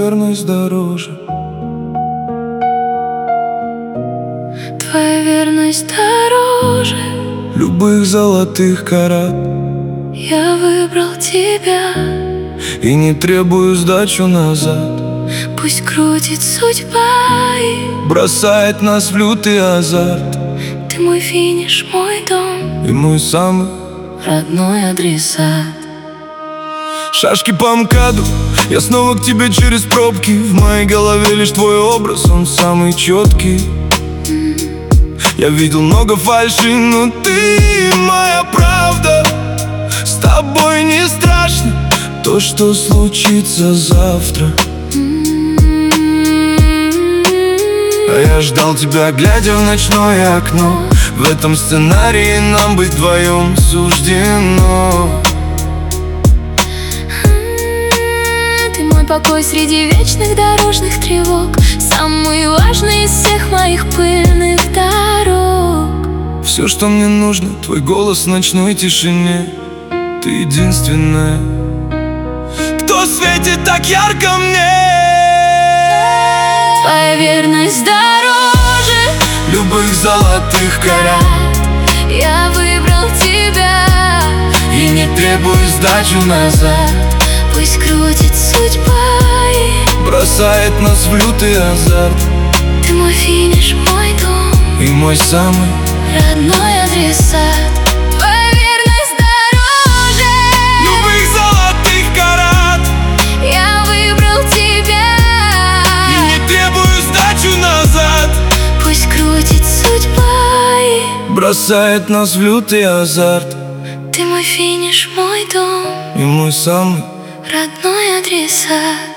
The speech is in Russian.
верность дороже. Твоя верность дороже Любых золотых карат. Я выбрал тебя, И не требую сдачу назад. пусть крутит судьба и Бросает нас в лютый азарт. ты мой финиш, мой дом, И мой самый родной адресат. шашки по МКАДу. Я снова к тебе через пробки. В моей голове лишь твой образ, он самый четкий. Я видел много фальши, но ты моя правда. С тобой не страшно то, что случится завтра. А я ждал тебя, глядя в ночное окно. В этом сценарии нам быть вдвоем суждено. Ты мой покой среди вечных дорожных тревог, самый важный из всех моих пыльных дорог. Все, что мне нужно, твой голос в ночной тишине. Ты единственная, кто светит так ярко мне. Твоя верность дороже Любых золотых карат. Я выбрал тебя, И не требую сдачу назад. пусть крутит судьба и Бросает нас в лютый азарт. ты мой финиш, мой дом, И мой самый родной адресат. Твоя верность дороже любых золотых карат. Я выбрал тебя, И не требую сдачу назад. пусть крутит судьба и Бросает нас в лютый азарт. ты мой финиш, мой дом, И мой самый родной адресат.